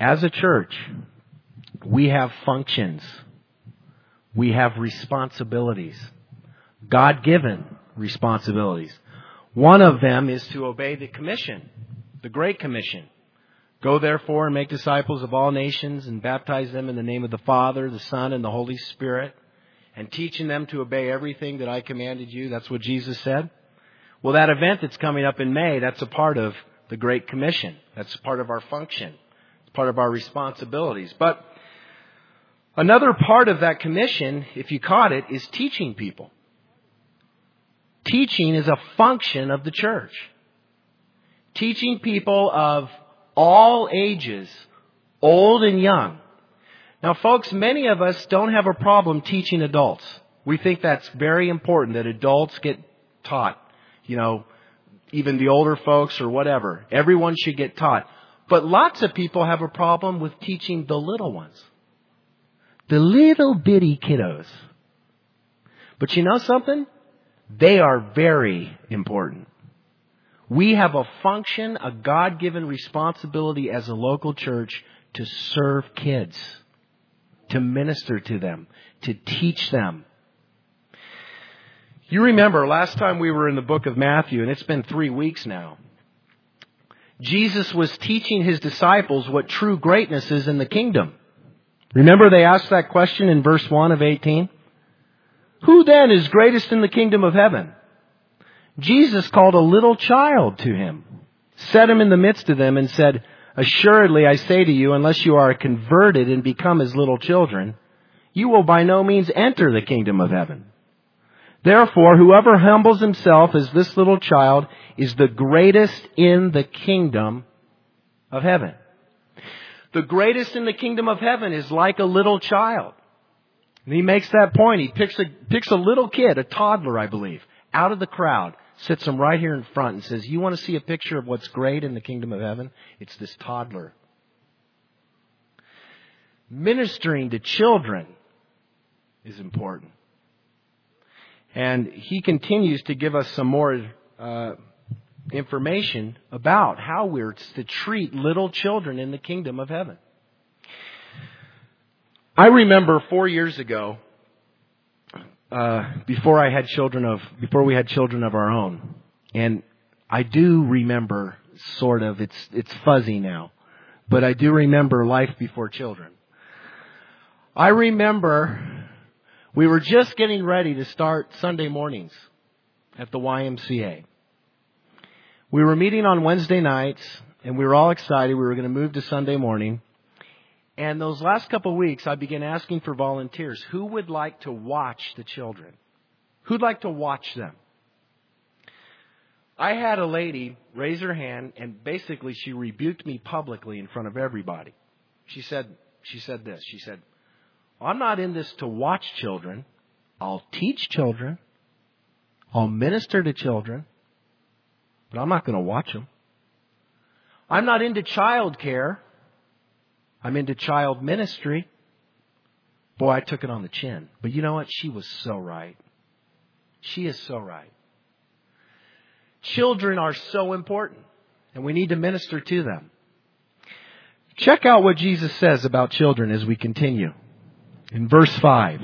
As a church, we have functions. We have responsibilities. God-given responsibilities. One of them is to obey the commission, the Great Commission. Go therefore and make disciples of all nations and baptize them in the name of the Father, the Son, and the Holy Spirit, and teaching them to obey everything that I commanded you. That's what Jesus said. Well, that event that's coming up in May, that's a part of the Great Commission. That's part of our function. It's part of our responsibilities. But another part of that commission, if you caught it, is teaching people. Teaching is a function of the church. Teaching people of all ages, old and young. Now, folks, many of us don't have a problem teaching adults. We think that's very important, that adults get taught. You know, even the older folks or whatever. Everyone should get taught. But lots of people have a problem with teaching the little ones. The little bitty kiddos. But you know something? They are very important. We have a function, a God-given responsibility as a local church to serve kids, to minister to them, to teach them. You remember last time we were in the book of Matthew, and it's been 3 weeks now. Jesus was teaching his disciples what true greatness is in the kingdom. Remember they asked that question in verse 1 of 18? Who then is greatest in the kingdom of heaven? Jesus called a little child to him, set him in the midst of them, and said, Assuredly, I say to you, unless you are converted and become as little children, you will by no means enter the kingdom of heaven. Therefore, whoever humbles himself as this little child is the greatest in the kingdom of heaven. The greatest in the kingdom of heaven is like a little child. And he makes that point. He picks a little kid, a toddler, I believe, out of the crowd, sits him right here in front and says, you want to see a picture of what's great in the kingdom of heaven? It's this toddler. Ministering to children is important. And he continues to give us some more information about how we're to treat little children in the kingdom of heaven. I remember 4 years ago, before we had children of our own, and I do remember sort of, it's fuzzy now, but I do remember life before children. I remember we were just getting ready to start Sunday mornings at the YMCA. We were meeting on Wednesday nights, and we were all excited. We were going to move to Sunday morning. And those last couple of weeks, I began asking for volunteers. Who would like to watch the children? Who'd like to watch them? I had a lady raise her hand, and basically she rebuked me publicly in front of everybody. She said this. She said, I'm not in this to watch children. I'll teach children. I'll minister to children. But I'm not going to watch them. I'm not into child care. I'm into child ministry. Boy, I took it on the chin. But you know what? She was so right. She is so right. Children are so important, and we need to minister to them. Check out what Jesus says about children as we continue. In verse 5,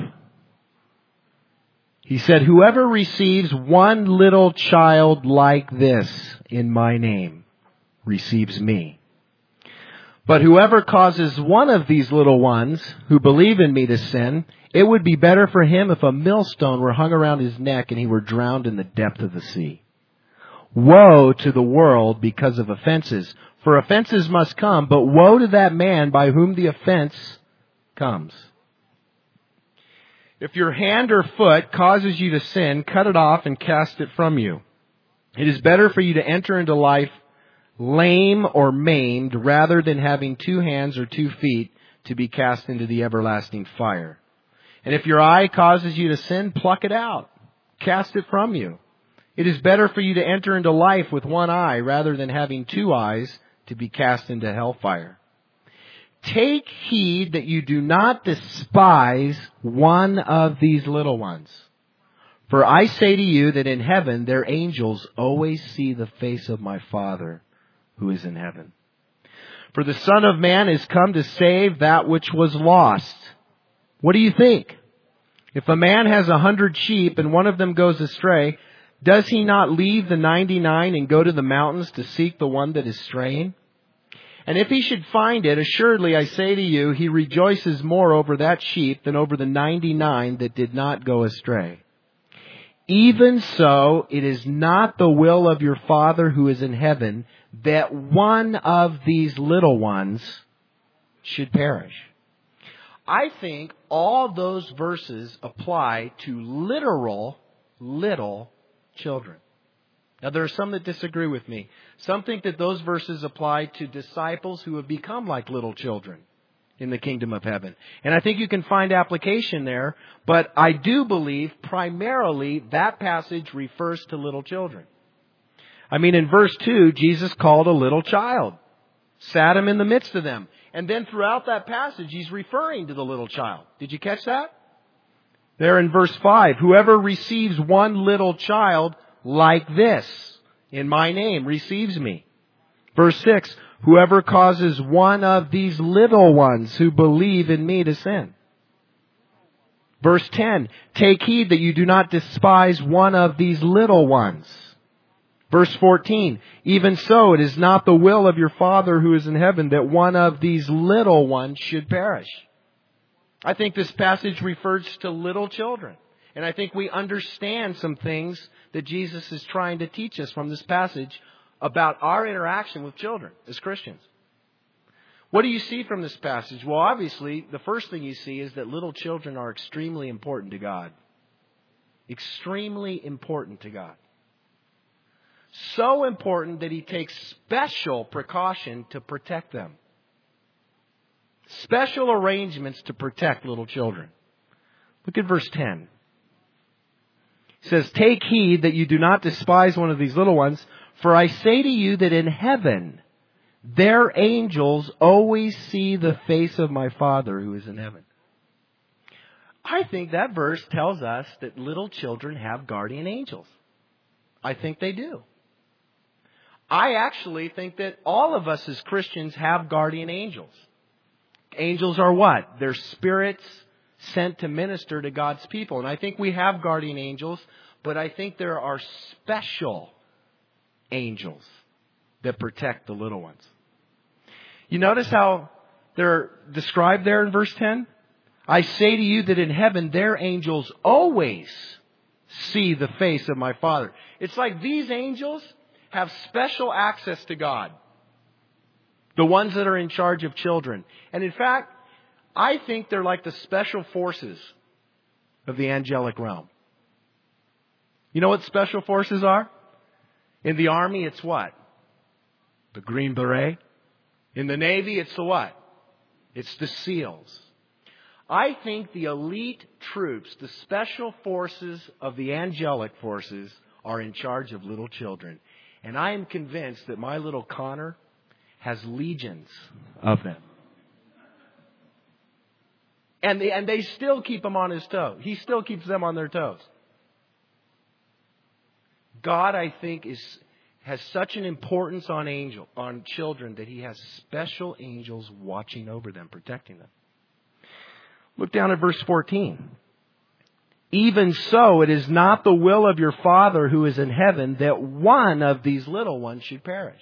he said, Whoever receives one little child like this in my name receives me. But whoever causes one of these little ones who believe in me to sin, it would be better for him if a millstone were hung around his neck and he were drowned in the depth of the sea. Woe to the world because of offenses, for offenses must come, but woe to that man by whom the offense comes. If your hand or foot causes you to sin, cut it off and cast it from you. It is better for you to enter into life lame or maimed, rather than having 2 hands or 2 feet to be cast into the everlasting fire. And if your eye causes you to sin, pluck it out. Cast it from you. It is better for you to enter into life with 1 eye, rather than having 2 eyes to be cast into hellfire. Take heed that you do not despise one of these little ones. For I say to you that in heaven their angels always see the face of my Father who is in heaven. For the Son of Man is come to save that which was lost. What do you think? If a man has 100 sheep and one of them goes astray, does he not leave the 99 and go to the mountains to seek the one that is straying? And if he should find it, assuredly I say to you, he rejoices more over that sheep than over the 99 that did not go astray. Even so, it is not the will of your Father who is in heaven that one of these little ones should perish. I think all those verses apply to literal little children. Now, there are some that disagree with me. Some think that those verses apply to disciples who have become like little children in the kingdom of heaven. And I think you can find application there, but I do believe primarily that passage refers to little children. I mean, in verse 2, Jesus called a little child, sat him in the midst of them. And then throughout that passage, he's referring to the little child. Did you catch that? There in verse 5, whoever receives one little child like this in my name receives me. Verse 6, whoever causes one of these little ones who believe in me to sin. Verse 10, take heed that you do not despise one of these little ones. Verse 14, even so it is not the will of your Father who is in heaven that one of these little ones should perish. I think this passage refers to little children. And I think we understand some things that Jesus is trying to teach us from this passage about our interaction with children as Christians. What do you see from this passage? Well, obviously, the first thing you see is that little children are extremely important to God. Extremely important to God. So important that He takes special precaution to protect them. Special arrangements to protect little children. Look at verse 10. It says, take heed that you do not despise one of these little ones, for I say to you that in heaven their angels always see the face of my Father who is in heaven. I think that verse tells us that little children have guardian angels. I think they do. I actually think that all of us as Christians have guardian angels. Angels are what? They're spirits sent to minister to God's people. And I think we have guardian angels, but I think there are special angels that protect the little ones. You notice how they're described there in verse 10? I say to you that in heaven their angels always see the face of my Father. It's like these angels have special access to God. The ones that are in charge of children. And in fact, I think they're like the special forces of the angelic realm. You know what special forces are? In the Army, it's what? The Green Beret. In the Navy, it's the what? It's the SEALs. I think the elite troops, the special forces of the angelic forces, are in charge of little children. And I am convinced that my little Connor has legions of them. And they still keep him on his toes. He still keeps them on their toes. God, I think, has such an importance on children that He has special angels watching over them, protecting them. Look down at verse 14. Even so, it is not the will of your Father who is in heaven that one of these little ones should perish.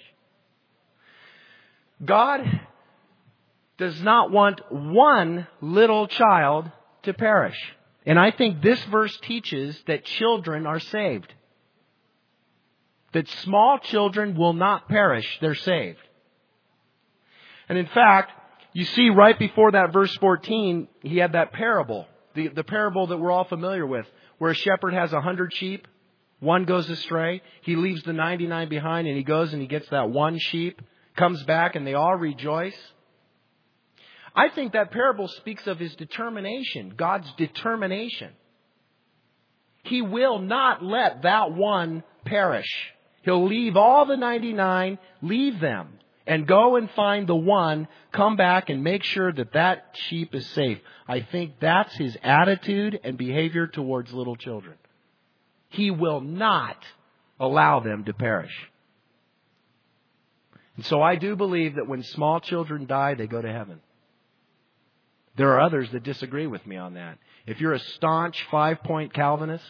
God does not want one little child to perish. And I think this verse teaches that children are saved. That small children will not perish, they're saved. And in fact, you see right before that verse 14, he had that parable. The parable that we're all familiar with, where a shepherd has 100 sheep, one goes astray, he leaves the 99 behind and he goes and he gets that one sheep, comes back and they all rejoice. I think that parable speaks of His determination, God's determination. He will not let that one perish. He'll leave all the 99, leave them, and go and find the one, come back and make sure that that sheep is safe. I think that's His attitude and behavior towards little children. He will not allow them to perish. And so I do believe that when small children die, they go to heaven. There are others that disagree with me on that. If you're a staunch 5-point Calvinist,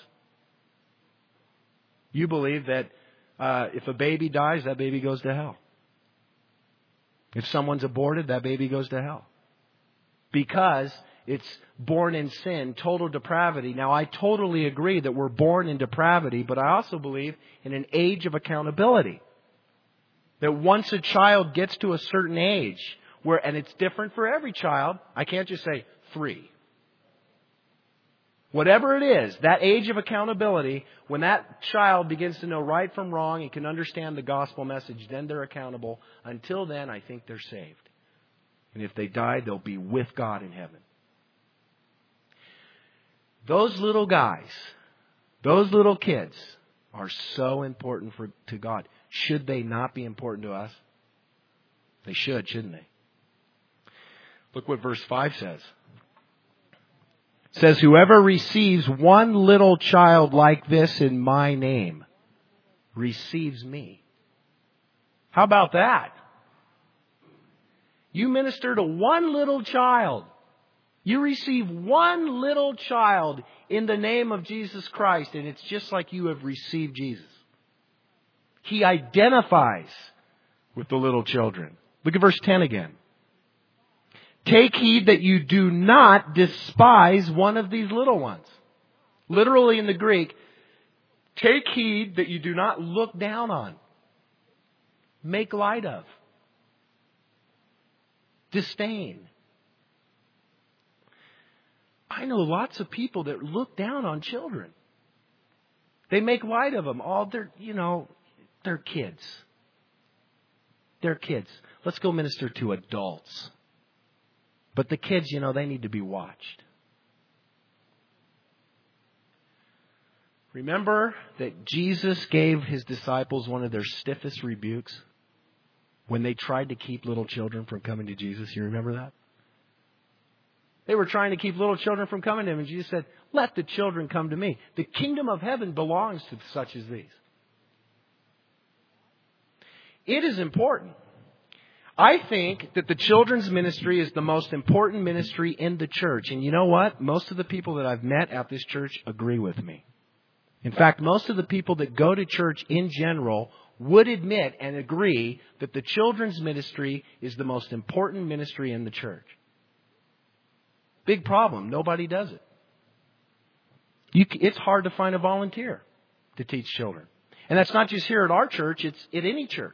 you believe that if a baby dies, that baby goes to hell. If someone's aborted, that baby goes to hell. Because it's born in sin, total depravity. Now, I totally agree that we're born in depravity, but I also believe in an age of accountability. That once a child gets to a certain age, and it's different for every child, I can't just say 3. Whatever it is, that age of accountability, when that child begins to know right from wrong and can understand the gospel message, then they're accountable. Until then, I think they're saved. And if they die, they'll be with God in heaven. Those little guys, those little kids are so important to God. Should they not be important to us? They should, shouldn't they? Look what verse 5 says. It says, whoever receives one little child like this in my name receives me. How about that? You minister to one little child. You receive one little child in the name of Jesus Christ, and it's just like you have received Jesus. He identifies with the little children. Look at verse 10 again. Take heed that you do not despise one of these little ones. Literally in the Greek, take heed that you do not look down on, make light of, disdain. I know lots of people that look down on children. They make light of them. They're kids. They're kids. Let's go minister to adults. But the kids, they need to be watched. Remember that Jesus gave His disciples one of their stiffest rebukes when they tried to keep little children from coming to Jesus. You remember that? They were trying to keep little children from coming to Him, and Jesus said, let the children come to me. The kingdom of heaven belongs to such as these. It is important. I think that the children's ministry is the most important ministry in the church. And you know what? Most of the people that I've met at this church agree with me. In fact, most of the people that go to church in general would admit and agree that the children's ministry is the most important ministry in the church. Big problem. Nobody does it. It's hard to find a volunteer to teach children. And that's not just here at our church. It's at any church.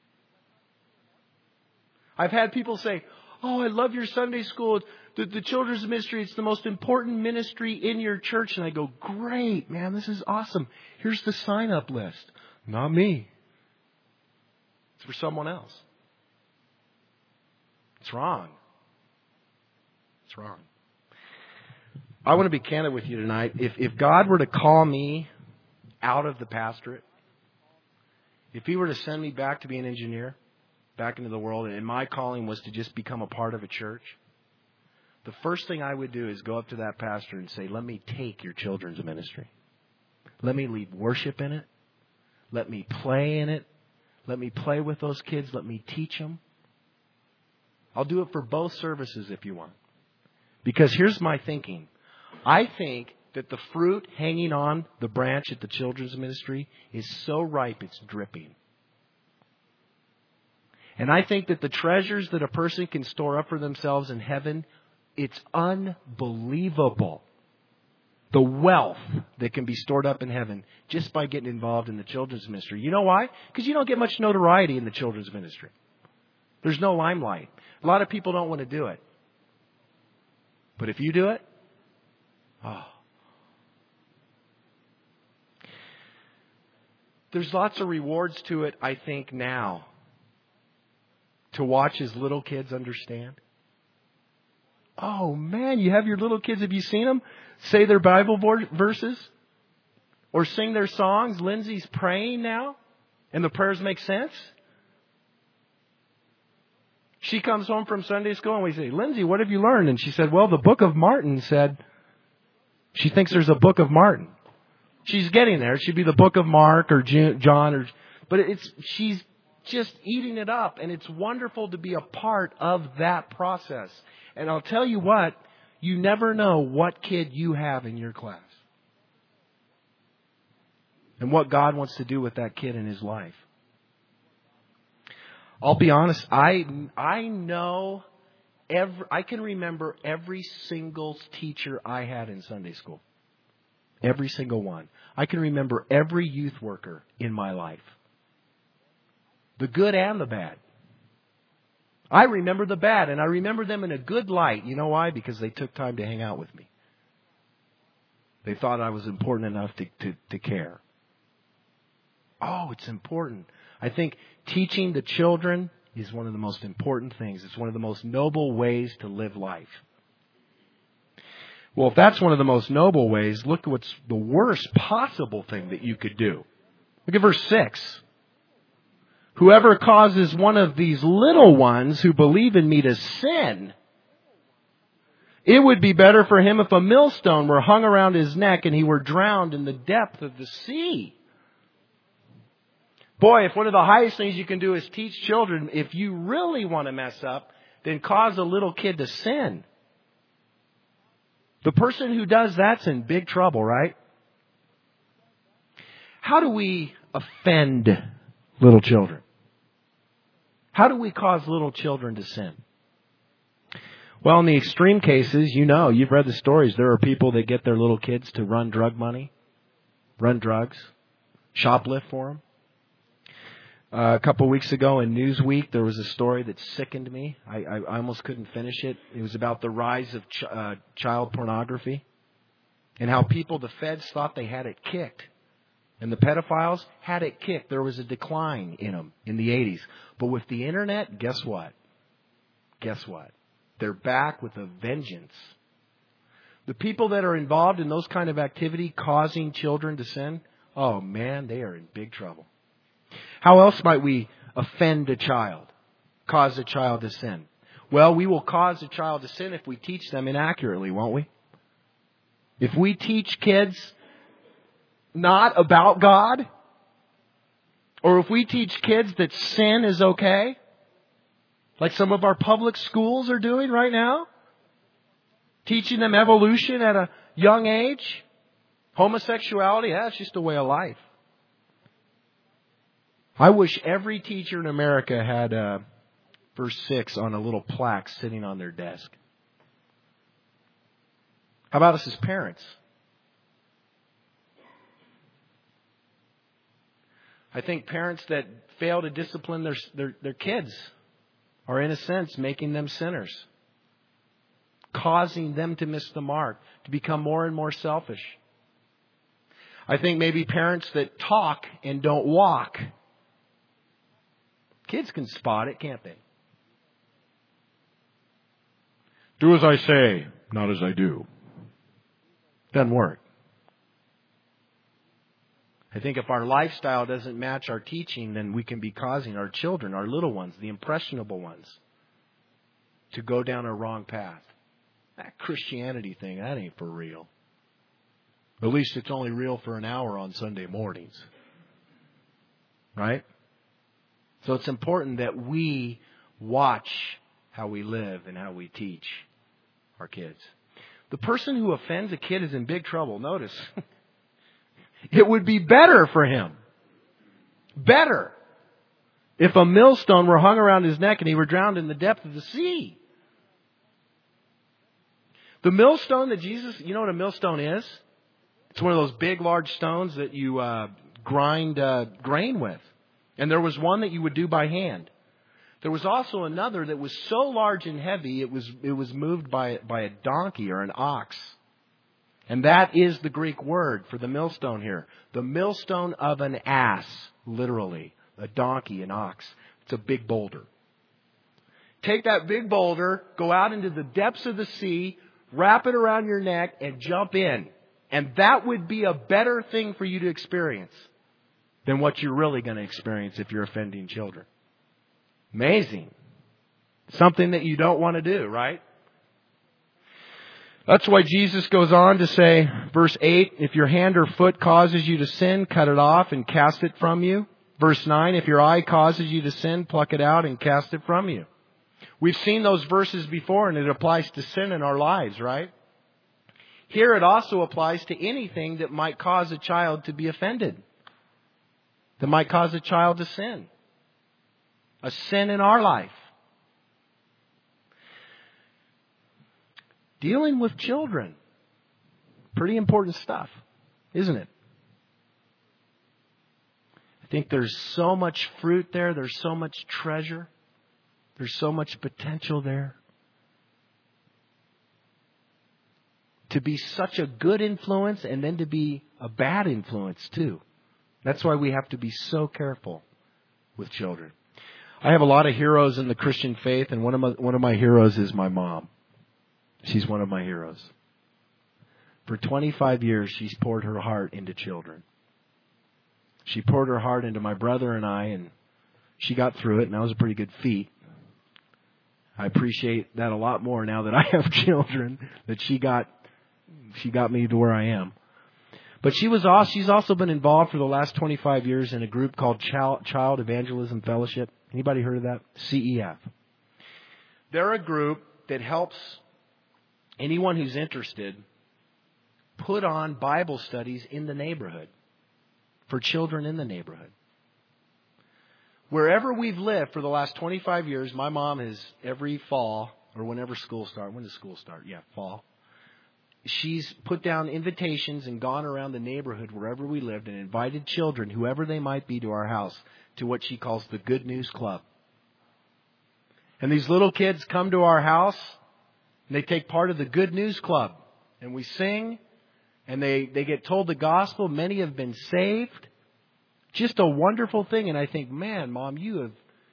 I've had people say, oh, I love your Sunday school. The children's ministry, it's the most important ministry in your church. And I go, great, man, this is awesome. Here's the sign-up list. Not me. It's for someone else. It's wrong. It's wrong. I want to be candid with you tonight. If God were to call me out of the pastorate, if He were to send me back to be an engineer, back into the world, and my calling was to just become a part of a church, the first thing I would do is go up to that pastor and say, let me take your children's ministry. Let me lead worship in it. Let me play in it. Let me play with those kids. Let me teach them. I'll do it for both services if you want. Because here's my thinking. I think that the fruit hanging on the branch at the children's ministry is so ripe it's dripping. And I think that the treasures that a person can store up for themselves in heaven, it's unbelievable. The wealth that can be stored up in heaven just by getting involved in the children's ministry. You know why? Because you don't get much notoriety in the children's ministry. There's no limelight. A lot of people don't want to do it. But if you do it, there's lots of rewards to it, I think, now. To watch as little kids understand. Oh, man, you have your little kids. Have you seen them say their Bible verses? Or sing their songs? Lindsay's praying now. And the prayers make sense. She comes home from Sunday school and we say, Lindsay, what have you learned? And she said, well, the book of Martin said, she thinks there's a book of Martin. She's getting there. It should be the book of Mark or John. But she's just eating it up. And it's wonderful to be a part of that process. And I'll tell you what, you never know what kid you have in your class. And what God wants to do with that kid in his life. I'll be honest, I know I can remember every single teacher I had in Sunday school. Every single one. I can remember every youth worker in my life. The good and the bad. I remember the bad, and I remember them in a good light. You know why? Because they took time to hang out with me. They thought I was important enough to care. Oh, it's important. I think teaching the children is one of the most important things. It's one of the most noble ways to live life. Well, if that's one of the most noble ways, look at what's the worst possible thing that you could do. Look at verse 6. Whoever causes one of these little ones who believe in me to sin, it would be better for him if a millstone were hung around his neck and he were drowned in the depth of the sea. Boy, if one of the highest things you can do is teach children, if you really want to mess up, then cause a little kid to sin. The person who does that's in big trouble, right? How do we offend little children? How do we cause little children to sin? Well, in the extreme cases, you've read the stories. There are people that get their little kids to run drug money, run drugs, shoplift for them. A couple of weeks ago in Newsweek, there was a story that sickened me. I almost couldn't finish it. It was about the rise of child pornography and how the feds thought they had it kicked. And the pedophiles had it kicked. There was a decline in them in the 80s. But with the internet, guess what? Guess what? They're back with a vengeance. The people that are involved in those kind of activity, causing children to sin, oh man, they are in big trouble. How else might we offend a child, cause a child to sin? Well, we will cause a child to sin if we teach them inaccurately, won't we? If we teach kids not about God, or if we teach kids that sin is okay, like some of our public schools are doing right now, teaching them evolution at a young age, homosexuality, that's just a way of life. I wish every teacher in America had verse 6 on a little plaque sitting on their desk. How about us as parents? I think parents that fail to discipline their kids are, in a sense, making them sinners, causing them to miss the mark, to become more and more selfish. I think maybe parents that talk and don't walk. Kids can spot it, can't they? Do as I say, not as I do. Doesn't work. I think if our lifestyle doesn't match our teaching, then we can be causing our children, our little ones, the impressionable ones, to go down a wrong path. That Christianity thing, that ain't for real. At least it's only real for an hour on Sunday mornings. Right? So it's important that we watch how we live and how we teach our kids. The person who offends a kid is in big trouble. Notice, it would be better for him. Better. If a millstone were hung around his neck and he were drowned in the depth of the sea. The millstone that Jesus, you know what a millstone is? It's one of those big, large stones that you grind grain with. And there was one that you would do by hand. There was also another that was so large and heavy, it was moved by a donkey or an ox. And that is the Greek word for the millstone here. The millstone of an ass, literally. A donkey, an ox. It's a big boulder. Take that big boulder, go out into the depths of the sea, wrap it around your neck, and jump in. And that would be a better thing for you to experience than what you're really going to experience if you're offending children. Amazing. Something that you don't want to do, right? That's why Jesus goes on to say, verse 8, if your hand or foot causes you to sin, cut it off and cast it from you. Verse 9, if your eye causes you to sin, pluck it out and cast it from you. We've seen those verses before, and it applies to sin in our lives, right? Here it also applies to anything that might cause a child to be offended, that might cause a child to sin. A sin in our life. Dealing with children. Pretty important stuff, isn't it? I think there's so much fruit there. There's so much treasure. There's so much potential there. To be such a good influence and then to be a bad influence too. That's why we have to be so careful with children. I have a lot of heroes in the Christian faith, and one of my heroes is my mom. She's one of my heroes. For 25 years, she's poured her heart into children. She poured her heart into my brother and I, and she got through it, and that was a pretty good feat. I appreciate that a lot more now that I have children, that she got me to where I am. But she's also been involved for the last 25 years in a group called Child Evangelism Fellowship. Anybody heard of that? CEF. They're a group that helps anyone who's interested put on Bible studies in the neighborhood for children in the neighborhood. Wherever we've lived for the last 25 years, my mom has every fall, or whenever school starts. When does school start? Yeah, fall. She's put down invitations and gone around the neighborhood wherever we lived and invited children, whoever they might be, to our house, to what she calls the Good News Club. And these little kids come to our house and they take part of the Good News Club. And we sing and they get told the gospel. Many have been saved. Just a wonderful thing. And I think, man, Mom, you've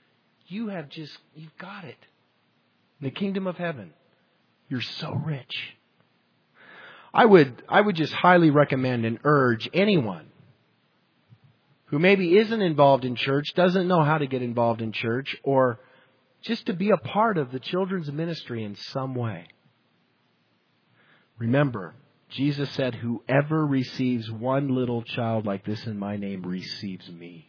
got it. In the kingdom of heaven, you're so rich. I would just highly recommend and urge anyone who maybe isn't involved in church, doesn't know how to get involved in church, or just to be a part of the children's ministry in some way. Remember, Jesus said, whoever receives one little child like this in my name receives me.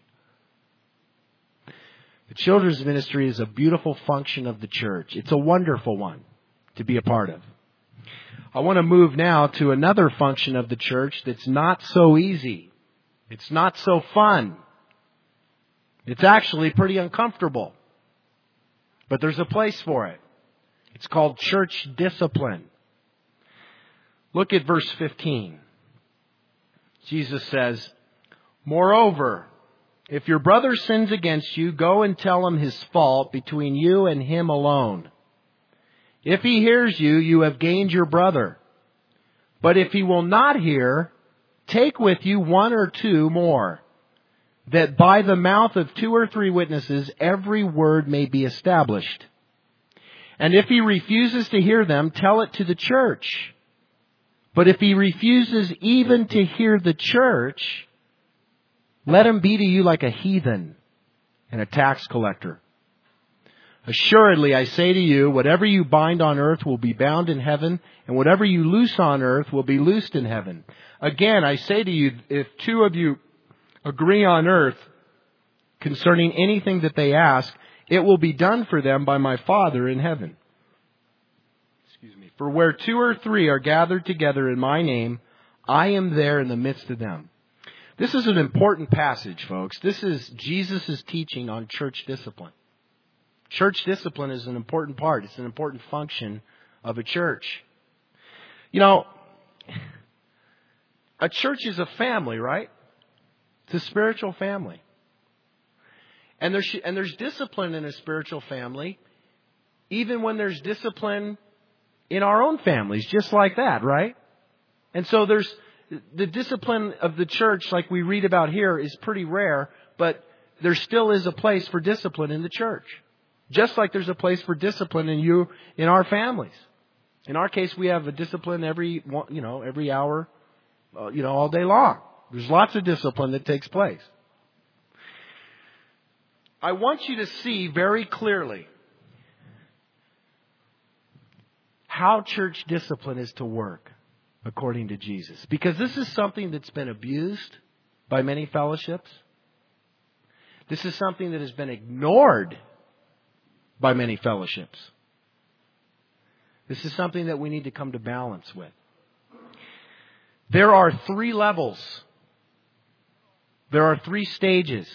The children's ministry is a beautiful function of the church. It's a wonderful one to be a part of. I want to move now to another function of the church that's not so easy. It's not so fun. It's actually pretty uncomfortable. But there's a place for it. It's called church discipline. Look at verse 15. Jesus says, moreover, if your brother sins against you, go and tell him his fault between you and him alone. If he hears you, you have gained your brother. But if he will not hear, take with you one or two more, that by the mouth of 2 or 3 witnesses every word may be established. And if he refuses to hear them, tell it to the church. But if he refuses even to hear the church, let him be to you like a heathen and a tax collector. Assuredly, I say to you, whatever you bind on earth will be bound in heaven, and whatever you loose on earth will be loosed in heaven. Again, I say to you, if 2 of you agree on earth concerning anything that they ask, it will be done for them by my Father in heaven. For where 2 or 3 are gathered together in my name, I am there in the midst of them. This is an important passage, folks. This is Jesus' teaching on church discipline. Church discipline is an important part. It's an important function of a church. You know, a church is a family, right? It's a spiritual family. And there's discipline in a spiritual family, even when there's discipline in our own families, just like that, right? And so there's the discipline of the church, like we read about here, is pretty rare, but there still is a place for discipline in the church. Just like there's a place for discipline in our families. In our case, we have a discipline every hour, all day long. There's lots of discipline that takes place. I want you to see very clearly how church discipline is to work according to Jesus. Because this is something that's been abused by many fellowships. This is something that has been ignored by many fellowships. This is something that we need to come to balance with. There are 3 levels. There are 3 stages.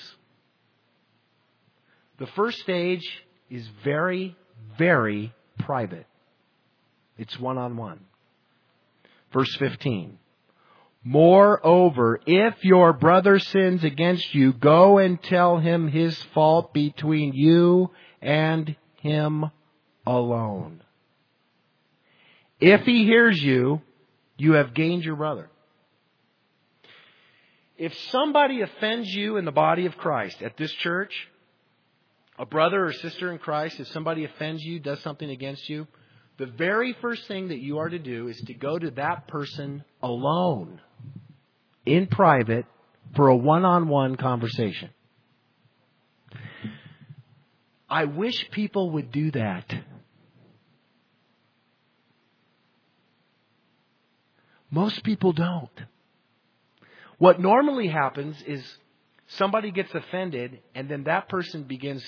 The first stage is very, very private. It's one-on-one. Verse 15. Moreover, if your brother sins against you, go and tell him his fault between you and him alone. If he hears you, you have gained your brother. If somebody offends you in the body of Christ at this church, a brother or sister in Christ, if somebody offends you, does something against you, the very first thing that you are to do is to go to that person alone, in private, for a one-on-one conversation. I wish people would do that. Most people don't. What normally happens is somebody gets offended and then that person begins,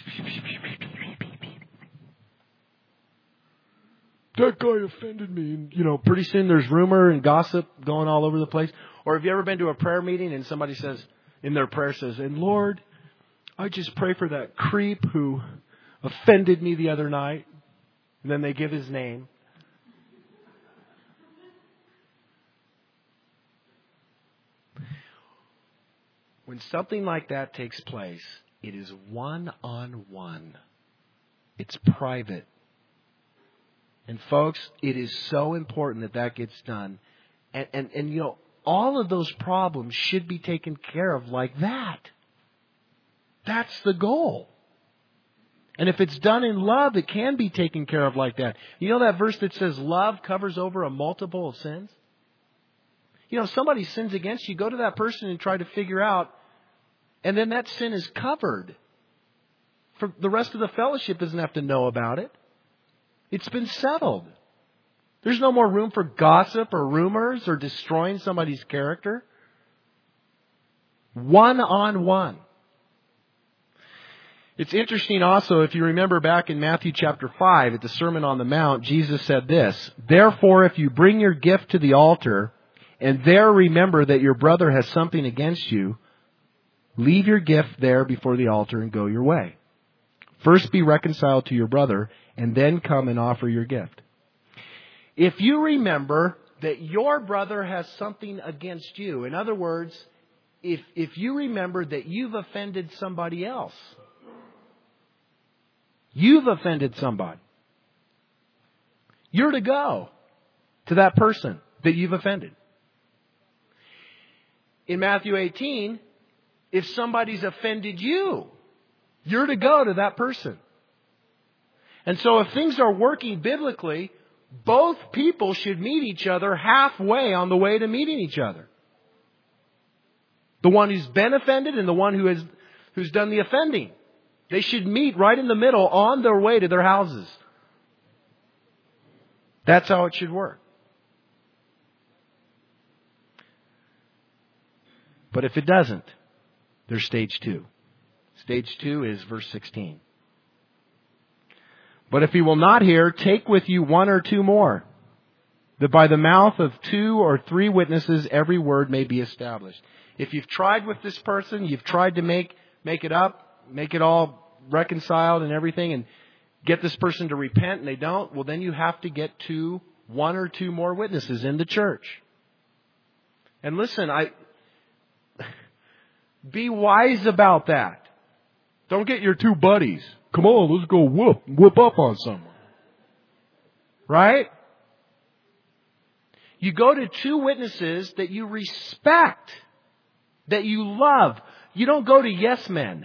that guy offended me. And, pretty soon there's rumor and gossip going all over the place. Or have you ever been to a prayer meeting and somebody says, in their prayer says, and Lord, I just pray for that creep who offended me the other night. And then they give his name. When something like that takes place, it is one-on-one. It's private. And folks, it is so important that that gets done. And all of those problems should be taken care of like that. That's the goal. And if it's done in love, it can be taken care of like that. You know that verse that says love covers over a multiple of sins? If somebody sins against you, go to that person and try to figure out, and then that sin is covered. For the rest of the fellowship doesn't have to know about it. It's been settled. There's no more room for gossip or rumors or destroying somebody's character. One-on-one. It's interesting also, if you remember back in Matthew chapter 5 at the Sermon on the Mount, Jesus said this, therefore, if you bring your gift to the altar and there remember that your brother has something against you, leave your gift there before the altar and go your way. First be reconciled to your brother and then come and offer your gift. If you remember that your brother has something against you, in other words, if you remember that you've offended somebody else, you've offended somebody, you're to go to that person that you've offended. In Matthew 18, if somebody's offended you, you're to go to that person. And so if things are working biblically, both people should meet each other halfway on the way to meeting each other. The one who's been offended and the one who's done the offending. They should meet right in the middle on their way to their houses. That's how it should work. But if it doesn't, there's stage 2. Stage 2 is verse 16. But if he will not hear, take with you 1 or 2 more, that by the mouth of 2 or 3 witnesses every word may be established. If you've tried with this person, you've tried to make it up, make it all reconciled and everything, and get this person to repent and they don't, well then you have to get 1 or 2 more witnesses in the church. And listen, be wise about that. Don't get your 2 buddies. Come on, let's go whoop up on someone. Right? You go to 2 witnesses that you respect, that you love. You don't go to yes men.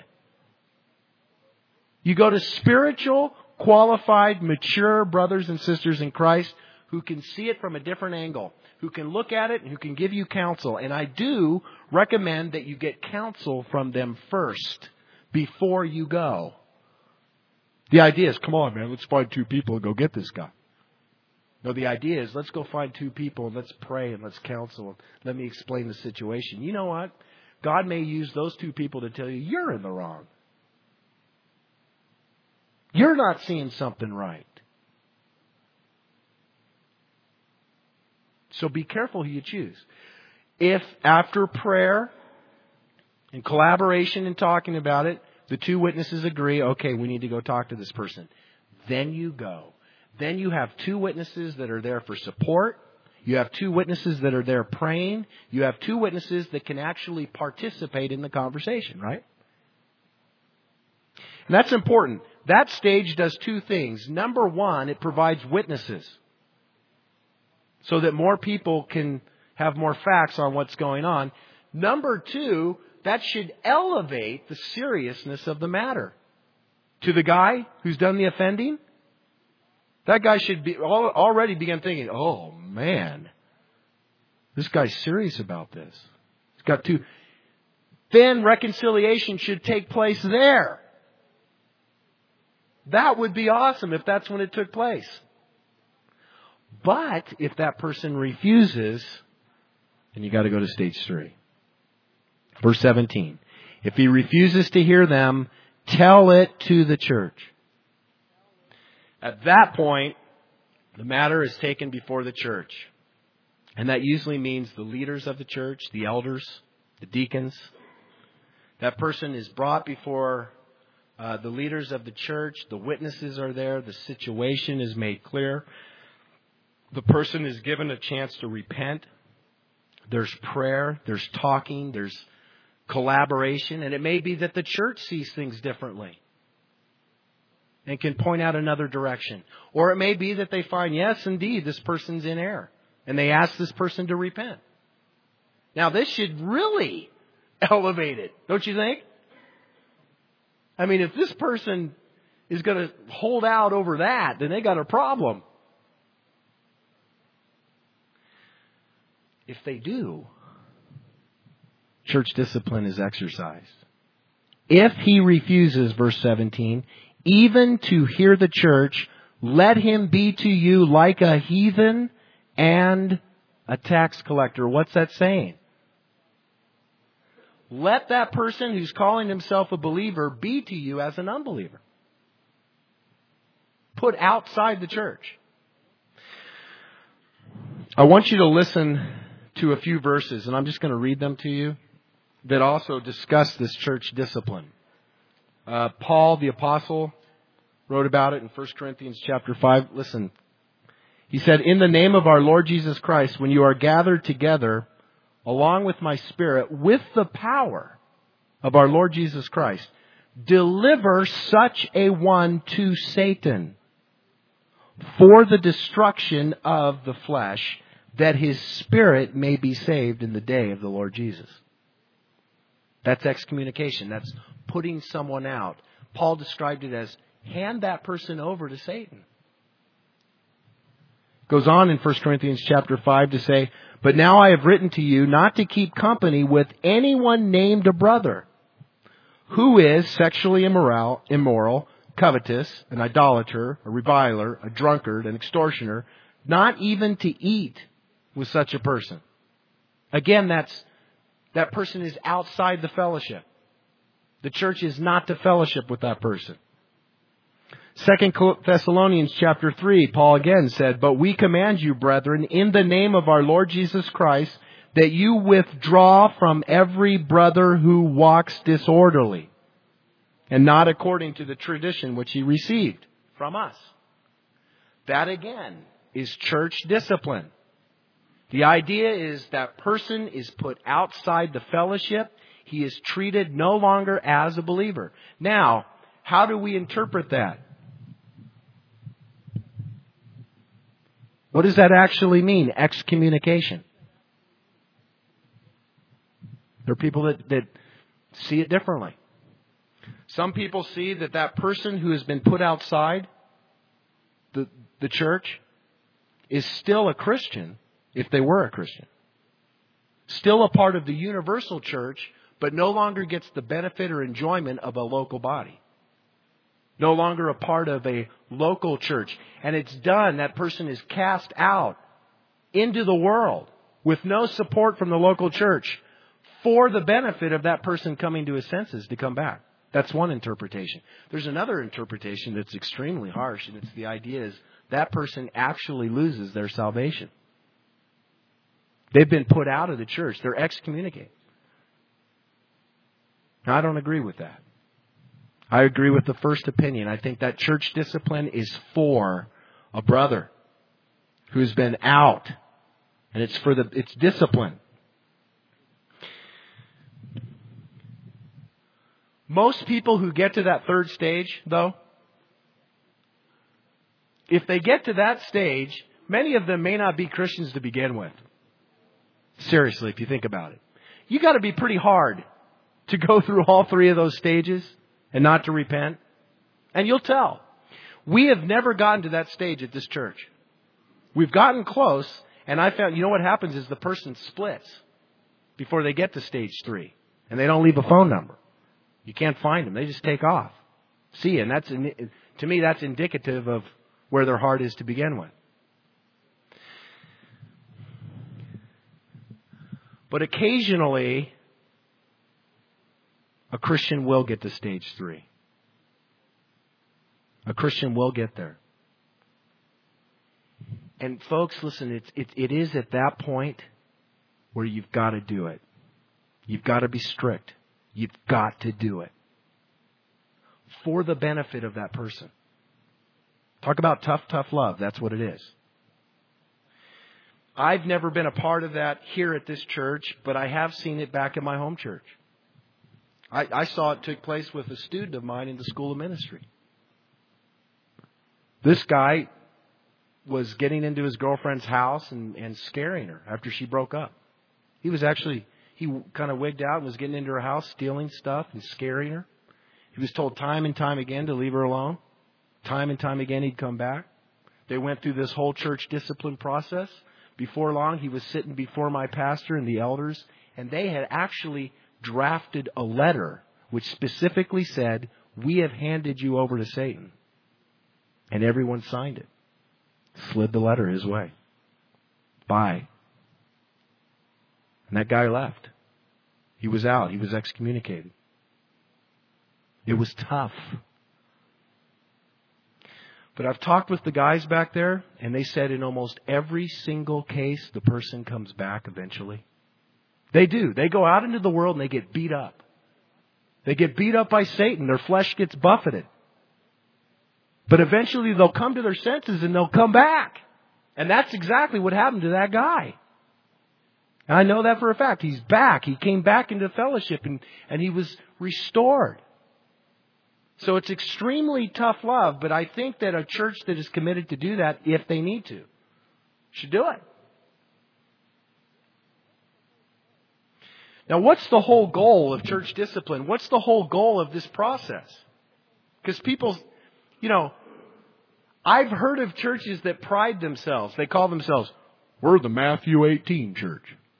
You go to spiritual, qualified, mature brothers and sisters in Christ who can see it from a different angle, who can look at it and who can give you counsel. And I do recommend that you get counsel from them first before you go. The idea is, come on, man, let's find 2 people and go get this guy. No, the idea is, let's go find 2 people and let's pray and let's counsel. And let me explain the situation. You know what? God may use those two people to tell you you're in the wrong. You're not seeing something right. So be careful who you choose. If after prayer and collaboration and talking about it, the two witnesses agree, okay, we need to go talk to this person. Then you go. Then you have two witnesses that are there for support. You have two witnesses that are there praying. You have two witnesses that can actually participate in the conversation, right? And that's important. That stage does two things. Number one, it provides witnesses so that more people can have more facts on what's going on. Number two, that should elevate the seriousness of the matter. To the guy who's done the offending, that guy should be already begin thinking, oh man, this guy's serious about this. He's got to. Then reconciliation should take place there. That would be awesome if that's when it took place. But if that person refuses, then you got to go to stage 3. Verse 17. If he refuses to hear them, tell it to the church. At that point, the matter is taken before the church. And that usually means the leaders of the church, the elders, the deacons. That person is brought before the leaders of the church. The witnesses are there. The situation is made clear. The person is given a chance to repent. There's prayer. There's talking. There's collaboration. And it may be that the church sees things differently and can point out another direction. Or it may be that they find, yes, indeed, this person's in error. And they ask this person to repent. Now, this should really elevate it, don't you think? I mean, if this person is going to hold out over that, then they got a problem. If they do, church discipline is exercised. If he refuses, verse 17, even to hear the church, let him be to you like a heathen and a tax collector. What's that saying? Let that person who's calling himself a believer be to you as an unbeliever. Put outside the church. I want you to listen to a few verses, and I'm just going to read them to you, that also discuss this church discipline. Paul, the apostle, wrote about it in 1 Corinthians chapter 5. Listen. He said, in the name of our Lord Jesus Christ, when you are gathered together, along with my Spirit, with the power of our Lord Jesus Christ, deliver such a one to Satan for the destruction of the flesh, that his spirit may be saved in the day of the Lord Jesus. That's excommunication. That's putting someone out. Paul described it as hand that person over to Satan. Goes on in 1 Corinthians chapter 5 to say, but now I have written to you not to keep company with anyone named a brother, who is sexually immoral, covetous, an idolater, a reviler, a drunkard, an extortioner, not even to eat with such a person. Again, that person is outside the fellowship. The church is not to fellowship with that person. 2 Thessalonians chapter 3, Paul again said, but we command you, brethren, in the name of our Lord Jesus Christ, that you withdraw from every brother who walks disorderly, and not according to the tradition which he received from us. That again is church discipline. The idea is that person is put outside the fellowship. He is treated no longer as a believer. Now, how do we interpret that? What does that actually mean? Excommunication. There are people that see it differently. Some people see that person who has been put outside the church is still a Christian if they were a Christian. Still a part of the universal church, but no longer gets the benefit or enjoyment of a local body. No longer a part of a local church. And it's done. That person is cast out into the world with no support from the local church for the benefit of that person coming to his senses to come back. That's one interpretation. There's another interpretation that's extremely harsh, and it's the idea is that person actually loses their salvation. They've been put out of the church. They're excommunicated. Now, I don't agree with that. I agree with the first opinion. I think that church discipline is for a brother who's been out, and it's discipline. Most people who get to that third stage, though, if they get to that stage, many of them may not be Christians to begin with. Seriously, if you think about it. You got to be pretty hard to go through all three of those stages and not to repent. And you'll tell. We have never gotten to that stage at this church. We've gotten close, and I found, you know what happens is the person splits before they get to stage 3. And they don't leave a phone number. You can't find them. They just take off. See, and that's, to me, that's indicative of where their heart is to begin with. But occasionally, a Christian will get to stage 3. A Christian will get there. And folks, listen, it is at that point where you've got to do it. You've got to be strict. You've got to do it. For the benefit of that person. Talk about tough, tough love. That's what it is. I've never been a part of that here at this church, but I have seen it back in my home church. I saw it took place with a student of mine in the School of Ministry. This guy was getting into his girlfriend's house and scaring her after she broke up. He kind of wigged out and was getting into her house, stealing stuff and scaring her. He was told time and time again to leave her alone. Time and time again he'd come back. They went through this whole church discipline process. Before long, he was sitting before my pastor and the elders, and they had actually drafted a letter which specifically said, "We have handed you over to Satan." And everyone signed it. Slid the letter his way. Bye. And that guy left. He was out. He was excommunicated. It was tough. But I've talked with the guys back there, and they said in almost every single case, the person comes back eventually. They do. They go out into the world and they get beat up. They get beat up by Satan. Their flesh gets buffeted. But eventually they'll come to their senses and they'll come back. And that's exactly what happened to that guy. And I know that for a fact. He's back. He came back into fellowship and he was restored. So it's extremely tough love, but I think that a church that is committed to do that, if they need to, should do it. Now, what's the whole goal of church discipline? What's the whole goal of this process? Because people, I've heard of churches that pride themselves. They call themselves, we're the Matthew 18 church.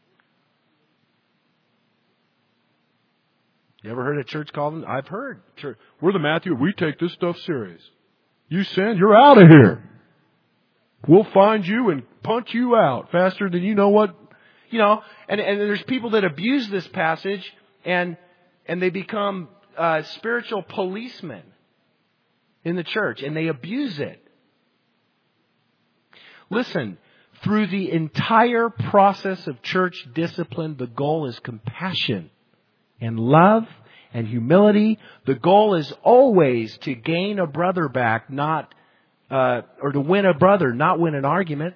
You ever heard a church call them? I've heard. Church, we're the Matthew. We take this stuff serious. You sin, you're out of here. We'll find you and punch you out faster than you know what. And there's people that abuse this passage and they become spiritual policemen in the church, and they abuse it. Listen, through the entire process of church discipline, the goal is compassion and love and humility. The goal is always to gain a brother back, or to win a brother, not win an argument.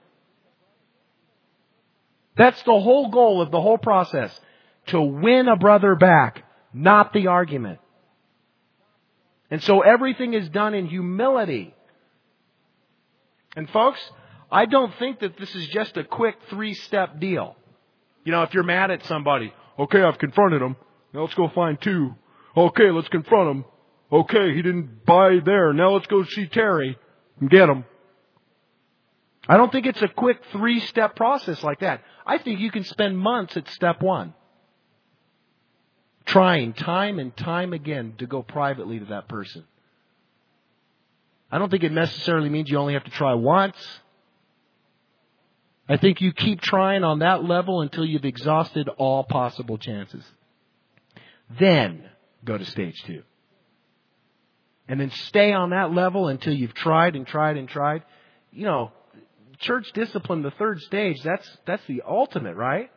That's the whole goal of the whole process. To win a brother back, not the argument. And so everything is done in humility. And folks, I don't think that this is just a quick 3-step deal. If you're mad at somebody, okay, I've confronted him. Now let's go find 2. Okay, let's confront him. Okay, he didn't buy there. Now let's go see Terry and get him. I don't think it's a quick 3-step process like that. I think you can spend months at step 1. Trying time and time again to go privately to that person. I don't think it necessarily means you only have to try once. I think you keep trying on that level until you've exhausted all possible chances. then go to stage 2. And then stay on that level until you've tried and tried and tried. You know, church discipline, the third stage, that's the ultimate, right?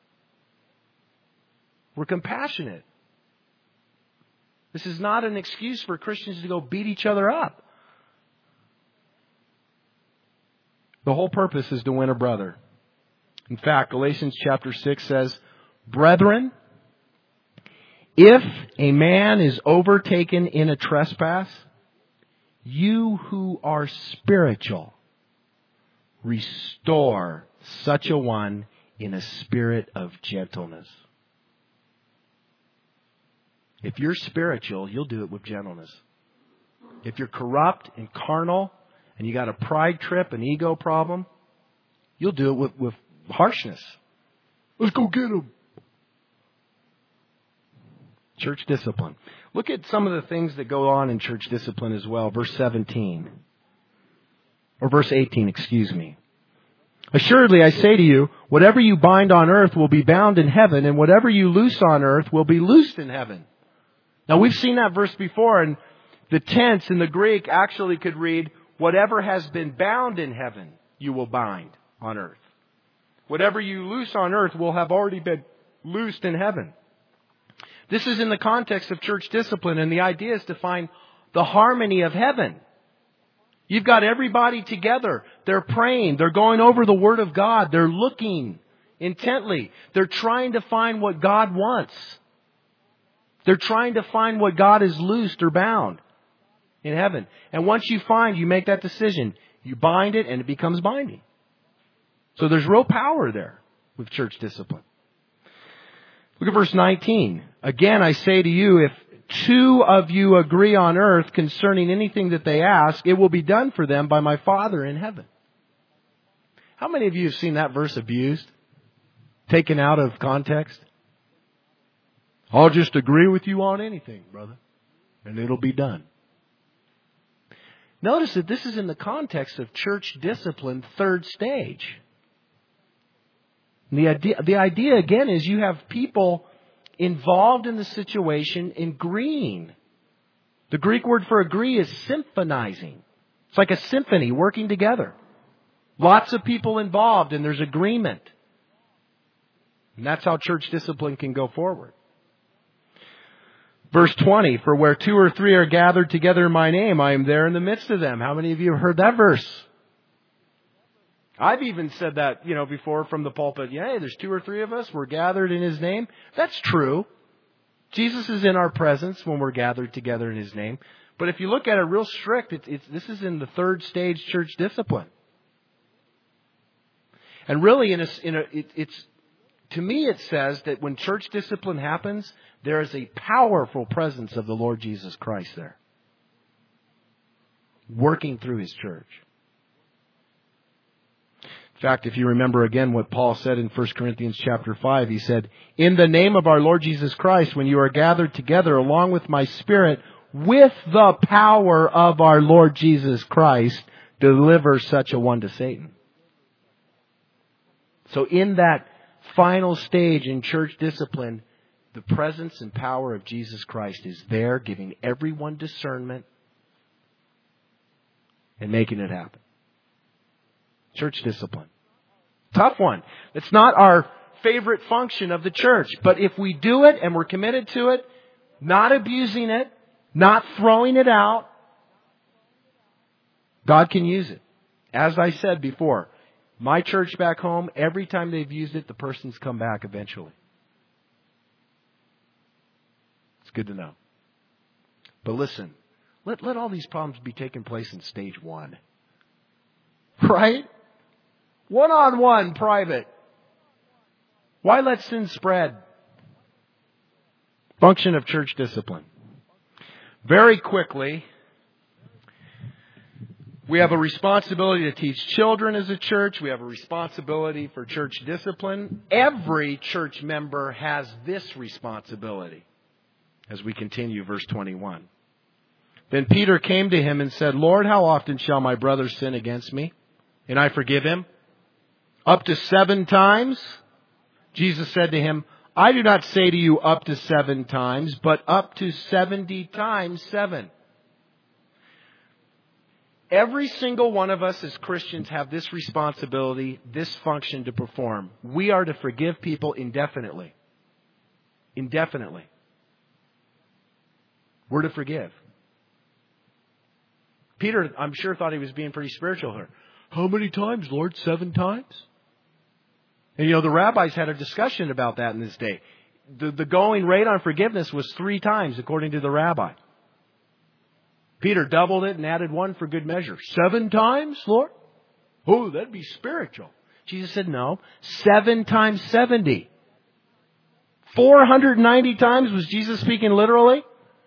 We're compassionate. This is not an excuse for Christians to go beat each other up. The whole purpose is to win a brother. In fact, Galatians chapter 6 says, "Brethren, if a man is overtaken in a trespass, you who are spiritual, restore such a one in a spirit of gentleness." If you're spiritual, you'll do it with gentleness. If you're corrupt and carnal, and you got a pride trip, an ego problem, you'll do it with harshness. Let's go get him. Church discipline. Look at some of the things that go on in church discipline as well. Verse 17. Or verse 18, excuse me. "Assuredly, I say to you, whatever you bind on earth will be bound in heaven, and whatever you loose on earth will be loosed in heaven." Now, we've seen that verse before, and the tense in the Greek actually could read, "Whatever has been bound in heaven, you will bind on earth. Whatever you loose on earth will have already been loosed in heaven." This is in the context of church discipline, and the idea is to find the harmony of heaven. You've got everybody together. They're praying. They're going over the Word of God. They're looking intently. They're trying to find what God wants. They're trying to find what God has loosed or bound in heaven. And once you find, you make that decision. You bind it and it becomes binding. So there's real power there with church discipline. Look at verse 19. "Again, I say to you, if 2 of you agree on earth concerning anything that they ask, it will be done for them by my Father in heaven." How many of you have seen that verse abused? Taken out of context? "I'll just agree with you on anything, brother, and it'll be done." Notice that this is in the context of church discipline, third stage. And the idea again is you have people involved in the situation in agreeing. The Greek word for agree is symphonizing. It's like a symphony working together. Lots of people involved and there's agreement. And that's how church discipline can go forward. Verse 20, "For where 2 or 3 are gathered together in my name, I am there in the midst of them." How many of you have heard that verse? I've even said that, before from the pulpit. Yeah, there's 2 or 3 of us. We're gathered in His name. That's true. Jesus is in our presence when we're gathered together in His name. But if you look at it real strict, this is in the third stage church discipline. And really, to me, it says that when church discipline happens, there is a powerful presence of the Lord Jesus Christ there, working through His church. In fact, if you remember again what Paul said in 1 Corinthians chapter 5, he said, "In the name of our Lord Jesus Christ, when you are gathered together along with my Spirit, with the power of our Lord Jesus Christ, deliver such a one to Satan." So in that final stage in church discipline, the presence and power of Jesus Christ is there, giving everyone discernment and making it happen. Church discipline. Tough one. It's not our favorite function of the church. But if we do it and we're committed to it, not abusing it, not throwing it out, God can use it. As I said before, my church back home, every time they've used it, the person's come back eventually. It's good to know. But listen, let all these problems be taking place in stage 1. Right? One-on-one, private. Why let sin spread? Function of church discipline. Very quickly, we have a responsibility to teach children as a church. We have a responsibility for church discipline. Every church member has this responsibility. As we continue, verse 21. "Then Peter came to him and said, Lord, how often shall my brother sin against me, and I forgive him? Up to 7 times? Jesus said to him, I do not say to you up to 7 times, but up to 70 times 7. Every single one of us as Christians have this responsibility, this function to perform. We are to forgive people indefinitely. Indefinitely. We're to forgive. Peter, I'm sure, thought he was being pretty spiritual here. How many times, Lord? 7 times? And the rabbis had a discussion about that in this day. The going rate on forgiveness was 3 times, according to the rabbi. Peter doubled it and added 1 for good measure. 7 times, Lord? Oh, that'd be spiritual. Jesus said, no. 7 times 70. 490 times? Was Jesus speaking literally?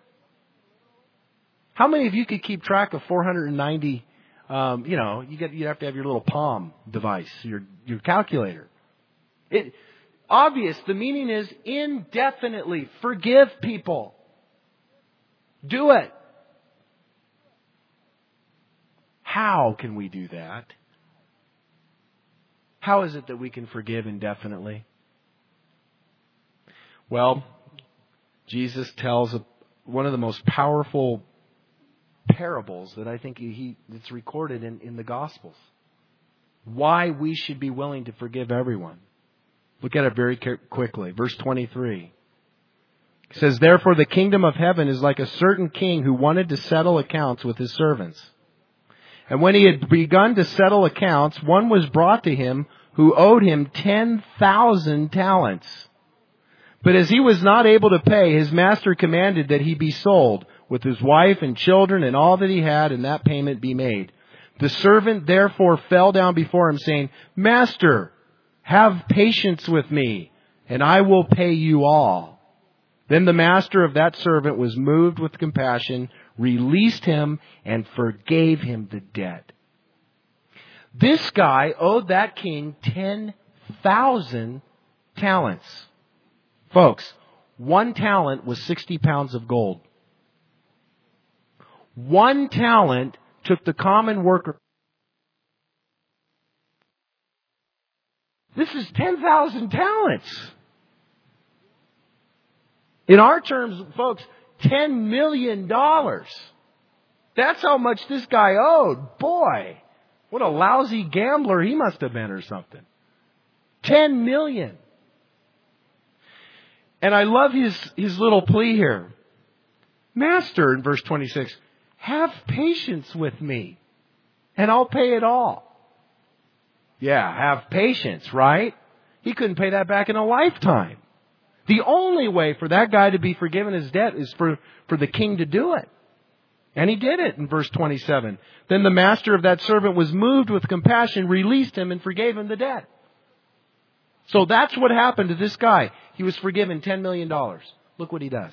How many of you could keep track of 490? You'd have to have your little palm device, your calculator. Obvious. The meaning is indefinitely. Forgive people. Do it. How can we do that? How is it that we can forgive indefinitely? Well, Jesus tells one of the most powerful parables that I think it's recorded in the Gospels. Why we should be willing to forgive everyone. Look at it very quickly. Verse 23. It says, therefore the kingdom of heaven is like a certain king who wanted to settle accounts with his servants. And when he had begun to settle accounts, one was brought to him who owed him 10,000 talents. But as he was not able to pay, his master commanded that he be sold, with his wife and children and all that he had, and that payment be made. The servant therefore fell down before him, saying, Master, have patience with me, and I will pay you all. Then the master of that servant was moved with compassion, released him, and forgave him the debt. This guy owed that king 10,000 talents. Folks, 1 talent was 60 pounds of gold. 1 talent took the common worker. This is 10,000 talents. In our terms, folks, $10 million. That's how much this guy owed. Boy, what a lousy gambler he must have been or something. 10 million. And I love his little plea here. Master, in verse 26, have patience with me, and I'll pay it all. Yeah, have patience, right? He couldn't pay that back in a lifetime. The only way for that guy to be forgiven his debt is for the king to do it. And he did it in verse 27. Then the master of that servant was moved with compassion, released him, and forgave him the debt. So that's what happened to this guy. He was forgiven $10 million. Look what he does.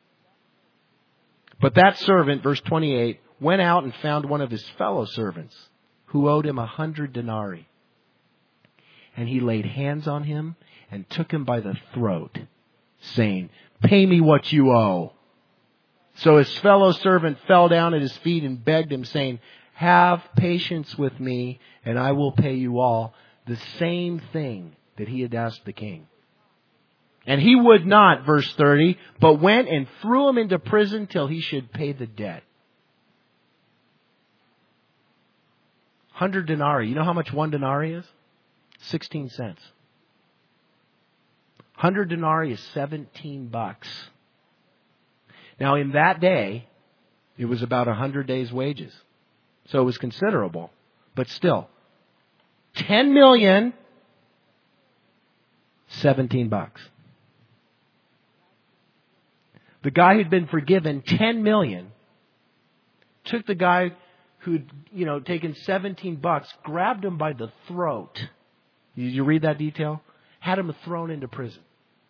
But that servant, verse 28, went out and found one of his fellow servants who owed him 100 denarii. And he laid hands on him and took him by the throat, saying, pay me what you owe. So his fellow servant fell down at his feet and begged him, saying, have patience with me, and I will pay you all. The same thing that he had asked the king. And he would not, verse 30, but went and threw him into prison till he should pay the debt. 100 denarii. You know how much 1 denarii is? 16 cents. 100 denarii is $17. Now, in that day, it was about 100 days' wages. So it was considerable. But still, 10 million, $17. The guy who'd been forgiven 10 million took the guy who'd, taken $17, grabbed him by the throat. You read that detail? Had him thrown into prison.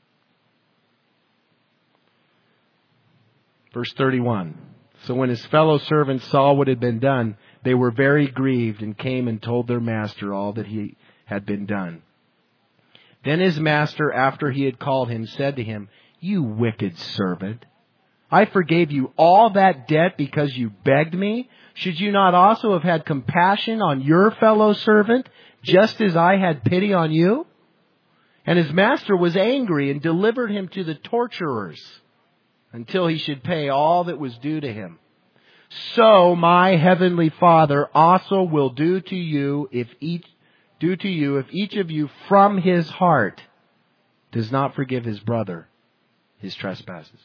Verse 31. So when his fellow servants saw what had been done, they were very grieved and came and told their master all that he had been done. Then his master, after he had called him, said to him, you wicked servant, I forgave you all that debt because you begged me. Should you not also have had compassion on your fellow servant, just as I had pity on you? And his master was angry and delivered him to the torturers until he should pay all that was due to him. So my heavenly Father also will do to you if each of you from his heart does not forgive his brother his trespasses.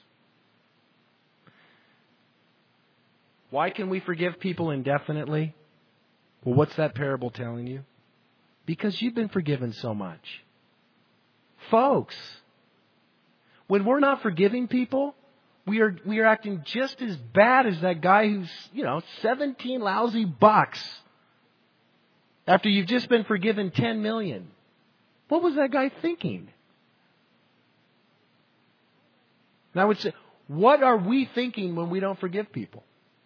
Why can we forgive people indefinitely? Well, what's that parable telling you? Because you've been forgiven so much. Folks, when we're not forgiving people, we are acting just as bad as that guy who's, 17 lousy bucks after you've just been forgiven 10 million. What was that guy thinking? And I would say, what are we thinking when we don't forgive people?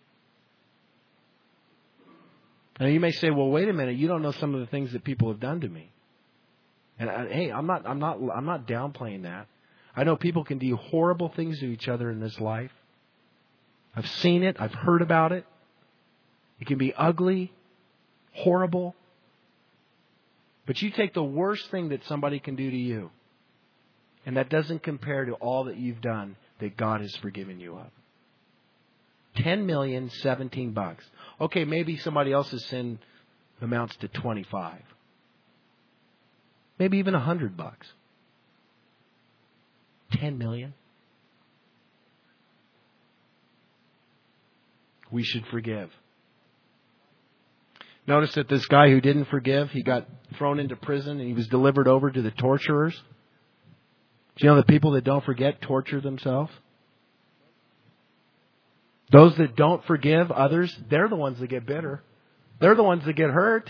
Now you may say, well, wait a minute, you don't know some of the things that people have done to me. And hey, I'm not downplaying that. I know people can do horrible things to each other in this life. I've seen it. I've heard about it. It can be ugly, horrible. But you take the worst thing that somebody can do to you, and that doesn't compare to all that you've done that God has forgiven you of. 10 million, 17 bucks. Okay, maybe somebody else's sin amounts to 25. Maybe even 100 bucks. 10 million. We should forgive. Notice that this guy who didn't forgive, he got thrown into prison and he was delivered over to the torturers. Do you know the people that don't forget torture themselves? Those that don't forgive others, they're the ones that get bitter. They're the ones that get hurt.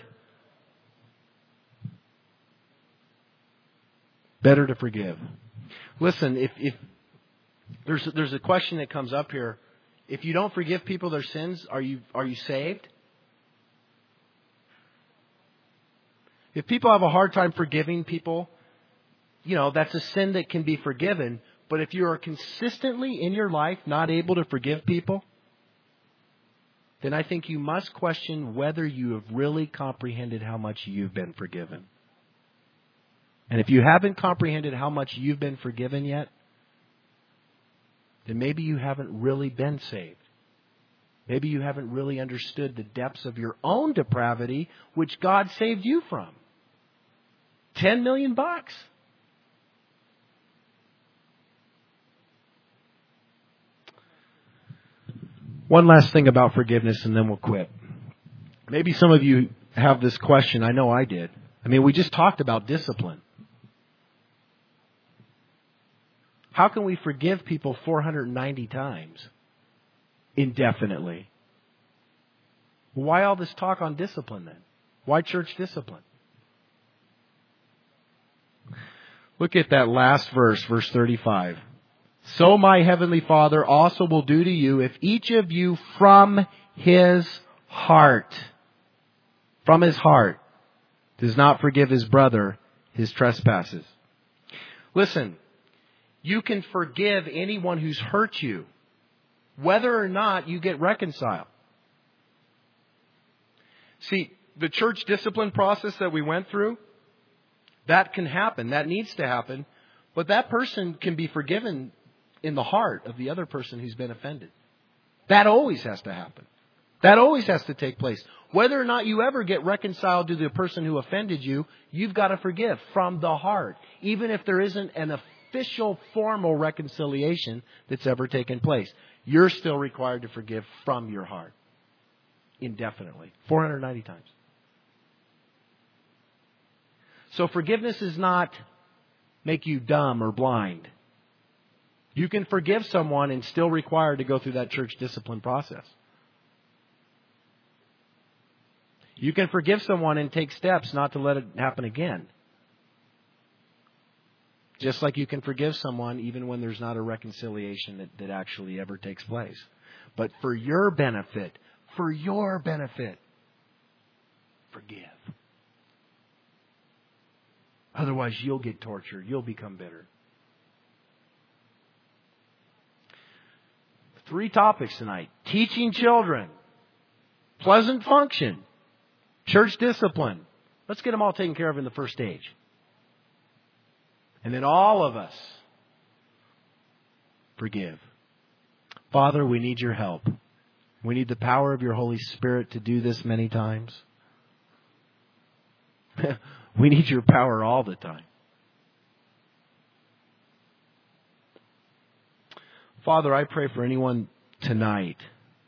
Better to forgive. Listen, if there's a question that comes up here. If you don't forgive people their sins, are you saved? If people have a hard time forgiving people, that's a sin that can be forgiven. But if you are consistently in your life not able to forgive people, then I think you must question whether you have really comprehended how much you've been forgiven. And if you haven't comprehended how much you've been forgiven yet, then maybe you haven't really been saved. Maybe you haven't really understood the depths of your own depravity, which God saved you from. 10 million bucks. One last thing about forgiveness and then we'll quit. Maybe some of you have this question. I know I did. We just talked about discipline. How can we forgive people 490 times indefinitely? Why all this talk on discipline then? Why church discipline? Look at that last verse, verse 35. So my heavenly Father also will do to you if each of you from his heart, does not forgive his brother his trespasses. Listen, you can forgive anyone who's hurt you, whether or not you get reconciled. See, the church discipline process that we went through, that can happen. That needs to happen. But that person can be forgiven in the heart of the other person who's been offended. That always has to happen. That always has to take place. Whether or not you ever get reconciled to the person who offended you, you've got to forgive from the heart. Even if there isn't an official, formal reconciliation that's ever taken place. You're still required to forgive from your heart. Indefinitely. 490 times. So forgiveness does not make you dumb or blind. You can forgive someone and still required to go through that church discipline process. You can forgive someone and take steps not to let it happen again. Just like you can forgive someone even when there's not a reconciliation that actually ever takes place. But for your benefit, forgive. Otherwise, you'll get tortured. You'll become bitter. 3 topics tonight. Teaching children. Pleasant function. Church discipline. Let's get them all taken care of in the first stage. And then all of us forgive. Father, we need your help. We need the power of your Holy Spirit to do this many times. We need your power all the time. Father, I pray for anyone tonight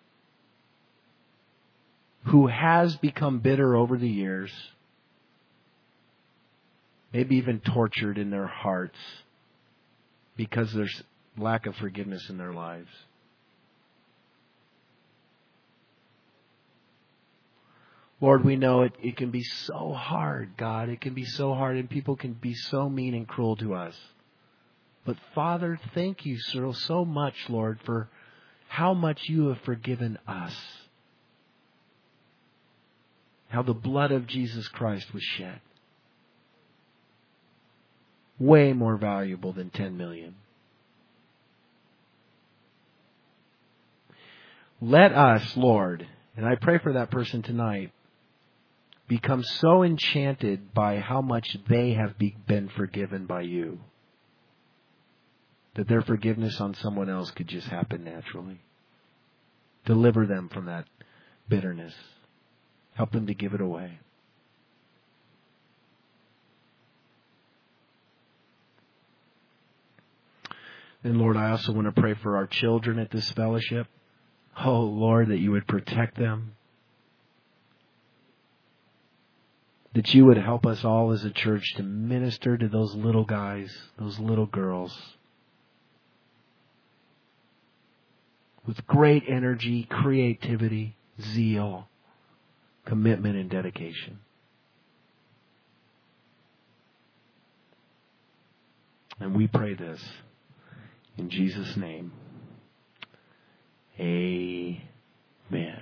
who has become bitter over the years, maybe even tortured in their hearts because there's lack of forgiveness in their lives. Lord, we know it can be so hard, God. It can be so hard, and people can be so mean and cruel to us. But Father, thank you so much, Lord, for how much you have forgiven us. How the blood of Jesus Christ was shed. Way more valuable than 10 million. Let us, Lord, and I pray for that person tonight, become so enchanted by how much they have been forgiven by you, that their forgiveness on someone else could just happen naturally. Deliver them from that bitterness. Help them to give it away. And Lord, I also want to pray for our children at this fellowship. Oh, Lord, that you would protect them. That you would help us all as a church to minister to those little guys, those little girls, with great energy, creativity, zeal, commitment, and dedication. And we pray this in Jesus' name. Amen.